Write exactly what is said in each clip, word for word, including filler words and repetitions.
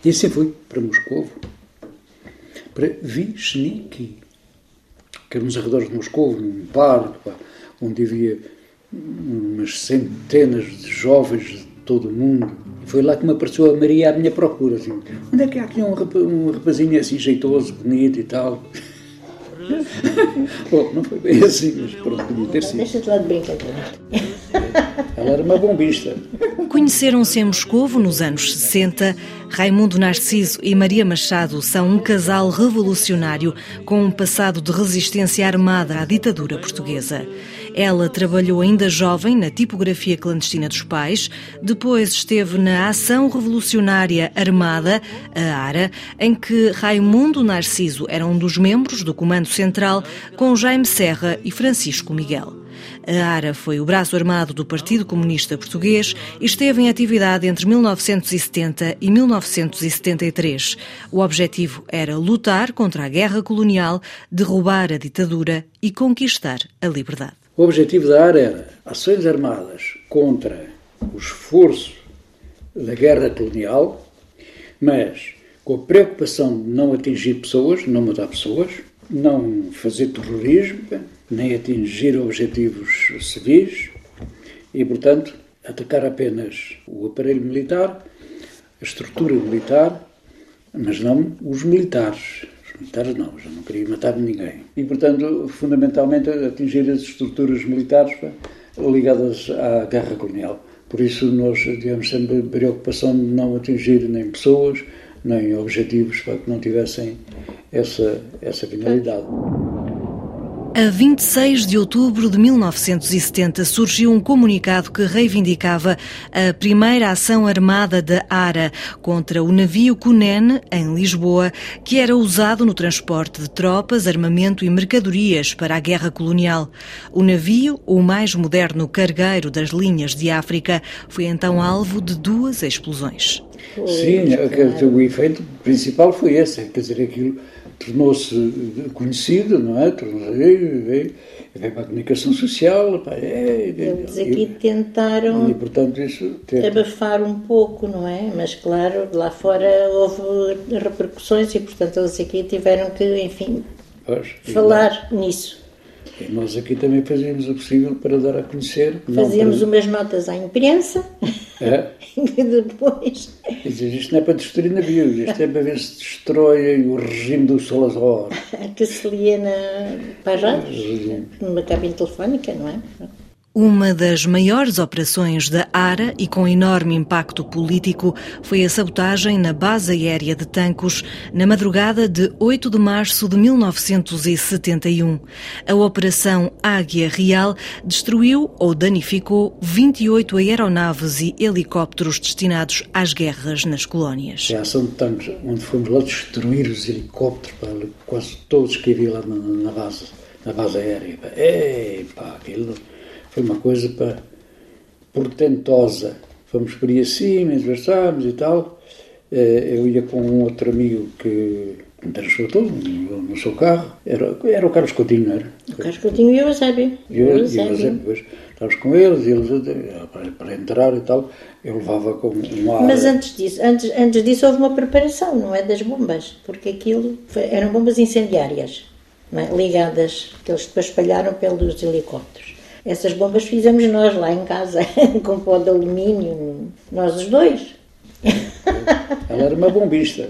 E assim fui para Moscovo, para Vishniki, que era nos arredores de Moscovo, um parque, pá, onde havia umas centenas de jovens de todo o mundo. E foi lá que me apareceu a Maria à minha procura. Assim, onde é que há aqui um, rap- um rapazinho assim jeitoso, bonito e tal? Bom, não foi bem assim, mas pronto, podia ter sido. Deixa-te lá de brincadeira. Ela era uma bombista. Conheceram-se em Moscovo nos anos sessenta. Raimundo Narciso e Maria Machado são um casal revolucionário com um passado de resistência armada à ditadura portuguesa. Ela trabalhou ainda jovem na tipografia clandestina dos pais, depois esteve na Ação Revolucionária Armada, a ARA, em que Raimundo Narciso era um dos membros do Comando Central, com Jaime Serra e Francisco Miguel. A ARA foi o braço armado do Partido Comunista Português e esteve em atividade entre mil novecentos e setenta e mil novecentos e setenta e três. O objetivo era lutar contra a guerra colonial, derrubar a ditadura e conquistar a liberdade. O objetivo da ARA era ações armadas contra o esforço da guerra colonial, mas com a preocupação de não atingir pessoas, não matar pessoas, não fazer terrorismo, nem atingir objetivos civis e, portanto, atacar apenas o aparelho militar, a estrutura militar, mas não os militares. Os militares não, já não queria matar ninguém. E, portanto, fundamentalmente, atingir as estruturas militares ligadas à guerra colonial. Por isso, nós tivemos sempre a preocupação de não atingir nem pessoas, nem objetivos para que não tivessem essa, essa finalidade. A vinte e seis de outubro de mil novecentos e setenta surgiu um comunicado que reivindicava a primeira ação armada da ARA contra o navio Cunene, em Lisboa, que era usado no transporte de tropas, armamento e mercadorias para a guerra colonial. O navio, o mais moderno cargueiro das linhas de África, foi então alvo de duas explosões. Sim, claro. O efeito principal foi esse, quer dizer, aquilo tornou-se conhecido, não é? Veio para a comunicação social. Pá, é, Eles aqui e, tentaram e, portanto, isso tenta... abafar um pouco, não é? Mas, claro, lá fora houve repercussões e, portanto, eles aqui tiveram que, enfim, pois, falar e, nisso. E nós aqui também fazíamos o possível para dar a conhecer. Fazíamos para... umas notas à imprensa é. e depois... Dizer, isto não é para destruir navios, isto é para ver se destrói o regime do Salazar. Que se lia na, para as rádios, numa cabine telefónica, não é? Uma das maiores operações da ARA e com enorme impacto político foi a sabotagem na base aérea de Tancos na madrugada de oito de março de mil novecentos e setenta e um. A Operação Águia Real destruiu ou danificou vinte e oito aeronaves e helicópteros destinados às guerras nas colónias. É a ação de Tancos, onde fomos lá destruir os helicópteros, pá, quase todos que havia lá na, na, base, na base aérea. Pá. Ei, pá, aquilo... Foi uma coisa pá, portentosa. Fomos por aí acima, conversámos e tal. Eu ia com um outro amigo que me transportou no seu carro. Era, era o Carlos Coutinho, não era? O Carlos Coutinho e o Eusébio. E eu, eu, depois estávamos com eles, e eles para, para entrar e tal, eu levava com um ar... Mas antes disso, antes, antes disso houve uma preparação, não é? Das bombas, porque aquilo foi, eram bombas incendiárias, não é? Ligadas, que eles depois espalharam pelos helicópteros. Essas bombas fizemos nós lá em casa, com pó de alumínio, nós os dois. Ela era uma bombista.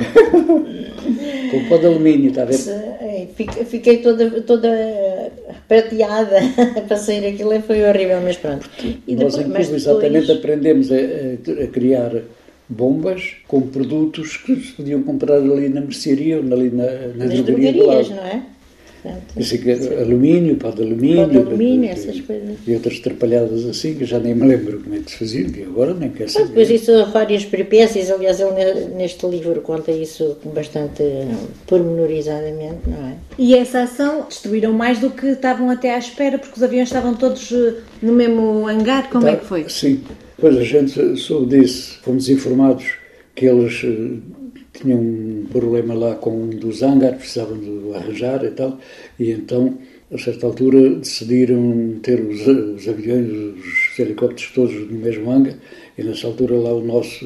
Com pó de alumínio, está a ver? Fiquei toda, toda prateada para sair aquilo e foi horrível, mas pronto. E depois, nós em Cuba exatamente depois... aprendemos a, a, a criar bombas com produtos que se podiam comprar ali na mercearia ou ali na, na nas drogarias, não é? Assim, alumínio, pó de alumínio, pó de alumínio, essas coisas. E outras trapalhadas assim, que já nem me lembro como é que se fazia, e agora nem quero saber. Depois isso, várias peripécias, aliás, ele neste livro conta isso bastante pormenorizadamente, não é? E essa ação destruíram mais do que estavam até à espera, porque os aviões estavam todos no mesmo hangar, como tá, é que foi? Sim, depois a gente soube disso, fomos informados que eles... tinham um problema lá com um dos hangares, precisavam de arranjar e tal, e então, a certa altura, decidiram ter os, os aviões, os helicópteros todos no mesmo hangar, e nessa altura lá o nosso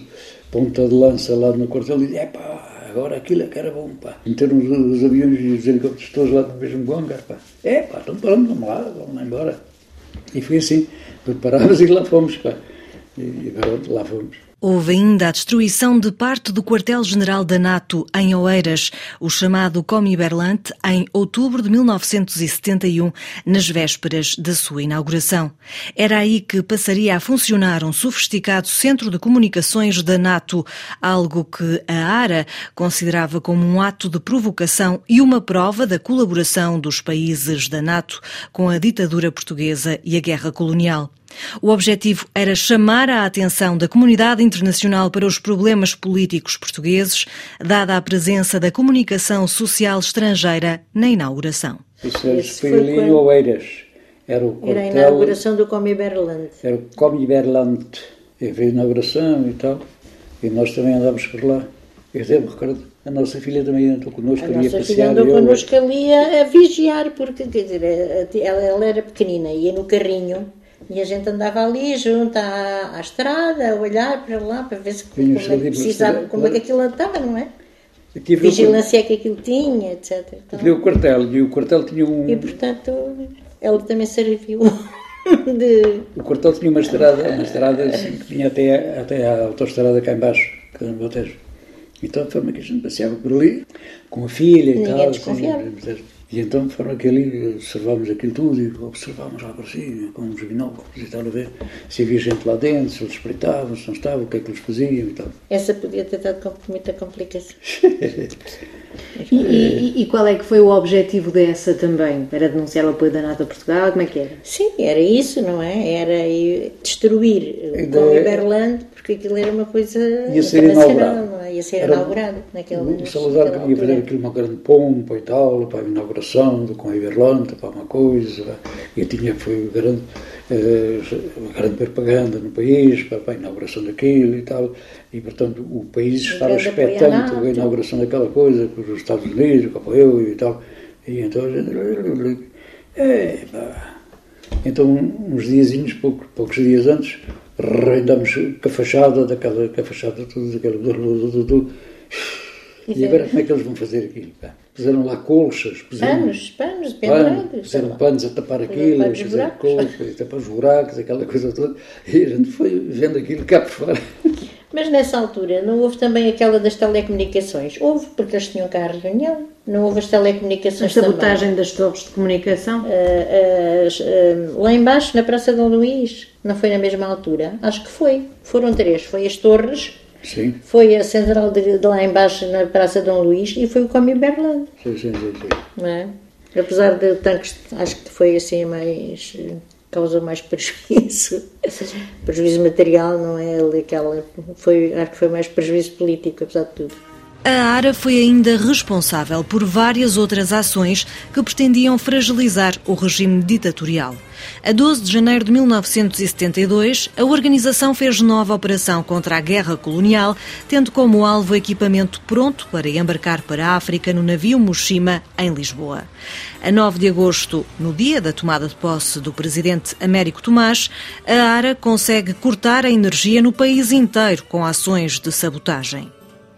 ponta de lança lá no quartel e disse, é pá, agora aquilo é que era bom, pá. Meteram os, os aviões e os helicópteros todos lá no mesmo hangar, pá. É pá, então vamos, vamos lá, vamos lá embora. E foi assim, preparámos e lá fomos, pá. E pronto, lá fomos. Houve ainda a destruição de parte do quartel-general da NATO em Oeiras, o chamado Comiberlante, em outubro de mil novecentos e setenta e um, nas vésperas da sua inauguração. Era aí que passaria a funcionar um sofisticado centro de comunicações da NATO, algo que a ARA considerava como um ato de provocação e uma prova da colaboração dos países da NATO com a ditadura portuguesa e a guerra colonial. O objetivo era chamar a atenção da comunidade internacional para os problemas políticos portugueses, dada a presença da comunicação social estrangeira na inauguração. Isso foi, foi ali em Oeiras. Era o quartel, era a inauguração do Comiberlante. Era o Comiberlante. Teve a inauguração e tal. E nós também andámos por lá. Eu até me recordo, a nossa filha também andou connosco. A nossa filha andou connosco ali a, a vigiar, porque quer dizer, ela, ela era pequenina, ia no carrinho. E a gente andava ali junto à, à estrada, a olhar para lá, para ver se como, é que precisava, como é que aquilo estava, não é? Vigilância que aquilo tinha, etcétera. Então, tinha o quartel, e o quartel tinha um... E, portanto, ela também serviu de... O quartel tinha uma estrada, uma estrada assim, que vinha até, até à autoestrada cá embaixo, que era no Botejo. Então, de forma que a gente passeava por ali, com a filha e Ninguém tal. desconfiava. Assim, e então, de forma que ali observámos aquilo tudo e observámos lá para cima, com os binóculos e tal, a ver se havia gente lá dentro, se eles espreitavam, se não estavam, o que é que eles faziam e tal. Essa podia ter dado com muita complicação. e, e, e qual é que foi o objetivo dessa também? Era denunciar o apoio da NATO a Portugal? Como é que era? Sim, era isso, não é? Era destruir o Comiberlante, porque aquilo era uma coisa ia ser internacional, não é? Ia ser era, inaugurado naquele momento. O Salazar queria fazer aquilo uma grande pompa e tal, para a inauguração do Comiberlante, para uma coisa, e tinha, foi grande, uma grande propaganda no país, para, para a inauguração daquilo e tal, e portanto o país estava expectante a inauguração daquela coisa, com os Estados Unidos, que apoiou e tal, e então a gente, é, pá. Então uns diazinhos, poucos, poucos dias antes, rendamos com a fachada daquela, com a fachada tudo, daquela, e agora como é que eles vão fazer aquilo, pá? Puseram lá colchas, puseram, panos, panos, pendurados. Puseram panos a tapar aquilo, a fazer colchas, a tapar os buracos, aquela coisa toda. E a gente foi vendo aquilo cá por fora. Mas nessa altura não houve também aquela das telecomunicações? Houve, porque eles tinham cá a reunião. Não houve as telecomunicações também. A sabotagem das torres de comunicação? Uh, uh, uh, lá embaixo, na Praça Dom Luís, não foi na mesma altura? Acho que foi. Foram três. Foi as torres... Sim. Foi a central de, de lá embaixo na Praça Dom Luís e foi o Comiberlante. Sim, sim, sim, sim. Não é? Apesar de tanques, acho que foi assim mais, causou mais prejuízo, prejuízo material, não é? Aquela, foi, acho que foi mais prejuízo político, apesar de tudo. A ARA foi ainda responsável por várias outras ações que pretendiam fragilizar o regime ditatorial. A doze de janeiro de mil novecentos e setenta e dois, a organização fez nova operação contra a guerra colonial, tendo como alvo equipamento pronto para embarcar para a África no navio Moshima, em Lisboa. A nove de agosto, no dia da tomada de posse do presidente Américo Tomás, a ARA consegue cortar a energia no país inteiro com ações de sabotagem.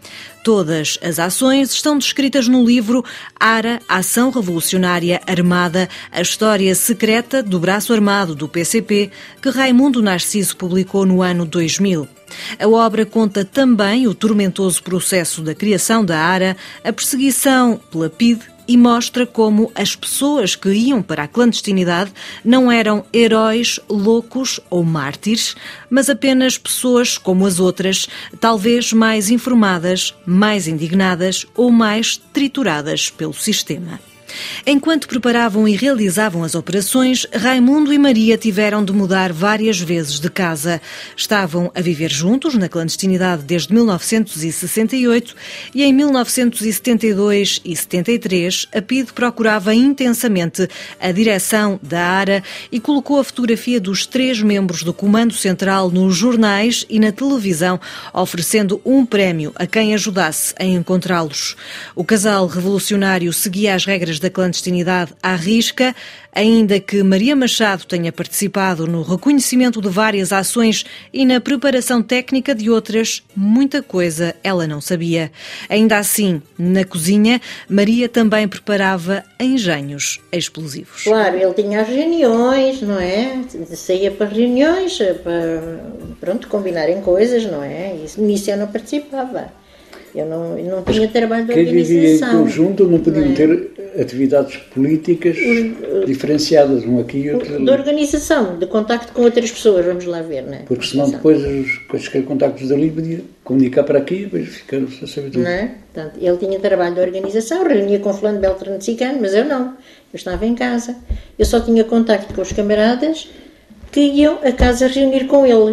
Todas as ações estão descritas no livro ARA, Ação Revolucionária Armada, a história secreta do braço armado do P C P, que Raimundo Narciso publicou no ano dois mil. A obra conta também o tormentoso processo da criação da ARA, a perseguição pela P I D e mostra como as pessoas que iam para a clandestinidade não eram heróis, loucos ou mártires, mas apenas pessoas como as outras, talvez mais informadas, mais indignadas ou mais trituradas pelo sistema. Enquanto preparavam e realizavam as operações, Raimundo e Maria tiveram de mudar várias vezes de casa. Estavam a viver juntos na clandestinidade desde mil novecentos e sessenta e oito e em mil novecentos e setenta e dois e setenta e três a P I D procurava intensamente a direção da ARA e colocou a fotografia dos três membros do Comando Central nos jornais e na televisão, oferecendo um prémio a quem ajudasse a encontrá-los. O casal revolucionário seguia as regras da a clandestinidade à risca, ainda que Maria Machado tenha participado no reconhecimento de várias ações e na preparação técnica de outras, muita coisa ela não sabia. Ainda assim, na cozinha, Maria também preparava engenhos explosivos. Claro, ele tinha as reuniões, não é? Saía para reuniões, para, pronto, combinarem coisas, não é? Isso, nisso eu não participava. Eu não, eu não tinha trabalho de quem organização. Quem vivia em conjunto não podiam não é? ter atividades políticas Os, diferenciadas, um aqui e outro ali. De organização, de contacto com outras pessoas, vamos lá ver, não é? Porque senão depois os, os contactos dali podiam comunicar para aqui e depois ficaram a saber tudo. Não é? Portanto, ele tinha trabalho de organização, reunia com fulano, beltrano, ciclano, mas eu não. Eu estava em casa. Eu só tinha contacto com os camaradas que iam a casa reunir com ele.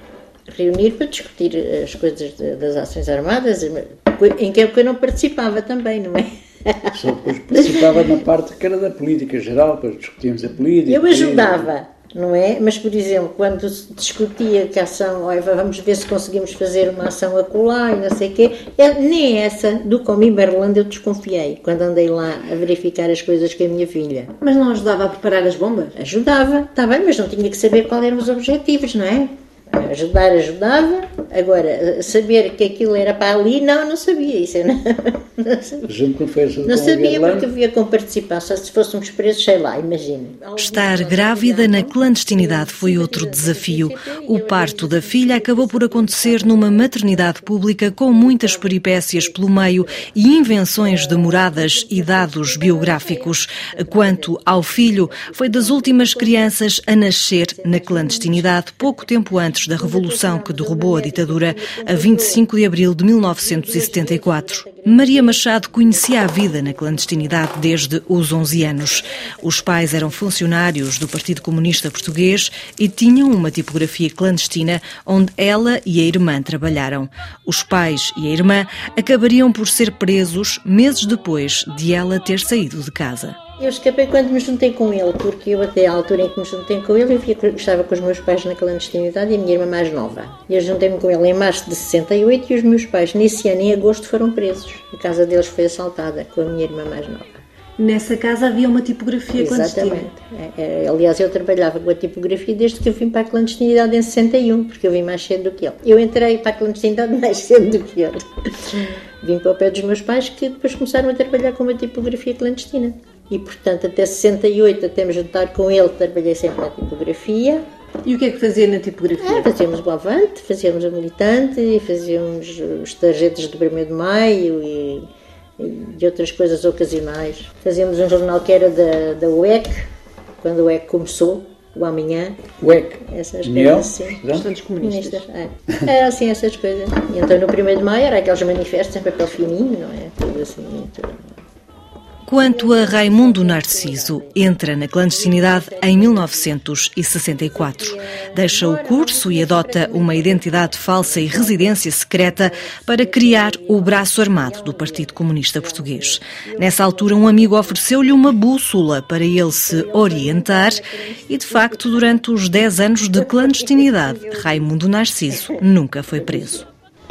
Reunir para discutir as coisas das ações armadas, em que eu não participava também, não é? Só depois participava na parte que era da política geral, para discutirmos a política. Eu ajudava, não é? Mas, por exemplo, quando se discutia que a ação, olha, vamos ver se conseguimos fazer uma ação acolá e não sei o quê, eu, nem essa do Comi Berlândia eu desconfiei, quando andei lá a verificar as coisas com a minha filha. Mas não ajudava a preparar as bombas? Ajudava, está bem, mas não tinha que saber quais eram os objetivos, não é? Ajudar, ajudava. Agora, saber que aquilo era para ali, não, não sabia. Isso eu não, não sabia, não sabia porque havia com participação. Se fôssemos presos, sei lá, imagina. Estar grávida na clandestinidade foi outro desafio. O parto da filha acabou por acontecer numa maternidade pública com muitas peripécias pelo meio e invenções demoradas e dados biográficos. Quanto ao filho, foi das últimas crianças a nascer na clandestinidade, pouco tempo antes da Revolução que derrubou a ditadura, a vinte e cinco de abril de mil novecentos e setenta e quatro. Maria Machado conhecia a vida na clandestinidade desde os onze anos. Os pais eram funcionários do Partido Comunista Português e tinham uma tipografia clandestina onde ela e a irmã trabalharam. Os pais e a irmã acabariam por ser presos meses depois de ela ter saído de casa. Eu escapei quando me juntei com ele, porque eu até à altura em que me juntei com ele, eu via que estava com os meus pais na clandestinidade e a minha irmã mais nova. Eu juntei-me com ele em março de sessenta e oito e os meus pais, nesse ano, em agosto, foram presos. A casa deles foi assaltada com a minha irmã mais nova. Nessa casa havia uma tipografia clandestina? Exatamente. É, é, aliás, eu trabalhava com a tipografia desde que eu vim para a clandestinidade em sessenta e um, porque eu vim mais cedo do que ele. Eu entrei para a clandestinidade mais cedo do que ele. Vim para o pé dos meus pais, que depois começaram a trabalhar com uma tipografia clandestina. E, portanto, até sessenta e oito, até me juntar com ele, trabalhei sempre na tipografia. E o que é que fazia na tipografia? É, fazíamos o Avante, fazíamos o Militante, fazíamos os tarjetas do primeiro de maio e, e outras coisas ocasionais. Fazíamos um jornal que era da, da U E C, quando o U E C começou, o Amanhã. U E C? Essas coisas assim. Estudantes comunistas. É. Era assim, essas coisas. E então, no primeiro de maio, era aqueles manifestos em papel fininho, não é? Tudo assim, tudo. Quanto a Raimundo Narciso, entra na clandestinidade em mil novecentos e sessenta e quatro. Deixa o curso e adota uma identidade falsa e residência secreta para criar o braço armado do Partido Comunista Português. Nessa altura, um amigo ofereceu-lhe uma bússola para ele se orientar e, de facto, durante os dez anos de clandestinidade, Raimundo Narciso nunca foi preso.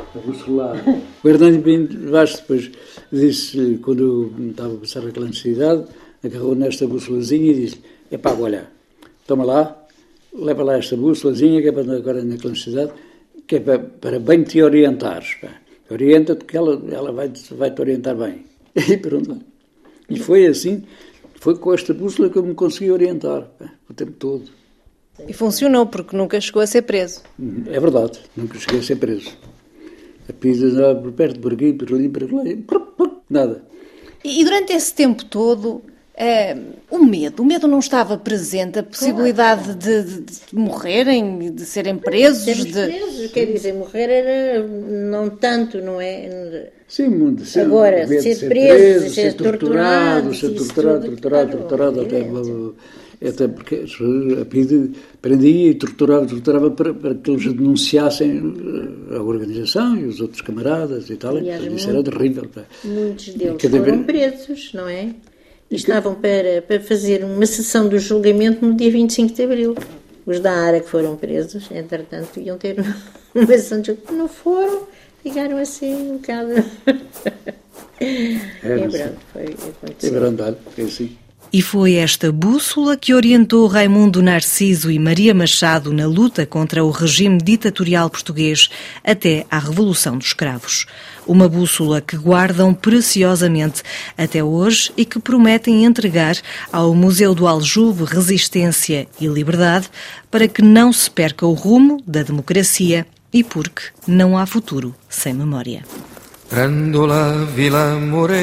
O Hernani Pinto Vaz depois disse, quando eu estava a passar a clandestinidade, agarrou nesta bússolazinha e disse: epá, olha, toma lá, leva lá esta bússolazinha que é para agora na clandestinidade, que é para, para bem te orientares. Pá. Orienta-te que ela, ela vai, vai te orientar bem. E pronto. E foi assim, foi com esta bússola que eu me consegui orientar, pá, o tempo todo. E funcionou, porque nunca chegou a ser preso. É verdade, nunca cheguei a ser preso. A pizza andava por perto, por aqui, por ali, por lá, nada. E durante esse tempo todo, é, o medo, o medo não estava presente, a possibilidade de, de, de morrerem, de serem presos? Sermos de... presos, quer dizer, morrer era não tanto, não é? Sim, muito. Ser, agora, ser, ser, ser preso, preso, ser torturado, ser torturado, tudo, torturado, torturado, até... Até porque a P I D prendia e torturava, torturava para, para que eles denunciassem a organização e os outros camaradas e tal. Aliás, isso muito, era terrível. Pá. Muitos deles foram presos, não é? E estavam para, para fazer uma sessão do julgamento no dia vinte e cinco de abril. Os da ARA que foram presos, entretanto, iam ter uma sessão de julgamento. Não foram, ficaram assim um bocado... É, É verdade, foi é verdade, é assim. E foi esta bússola que orientou Raimundo Narciso e Maria Machado na luta contra o regime ditatorial português até à Revolução dos Cravos. Uma bússola que guardam preciosamente até hoje e que prometem entregar ao Museu do Aljube Resistência e Liberdade para que não se perca o rumo da democracia e porque não há futuro sem memória. Grândola Vila Morena,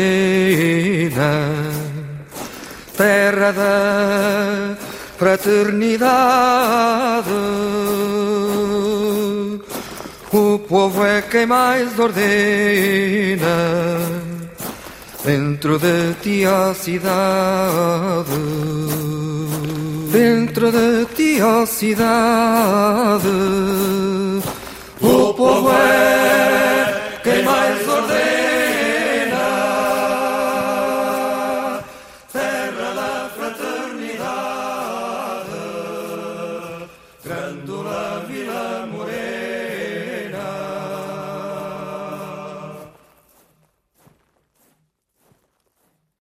terra da fraternidade, o povo é quem mais ordena, dentro de ti a cidade, dentro de ti a cidade, o povo é quem mais ordena.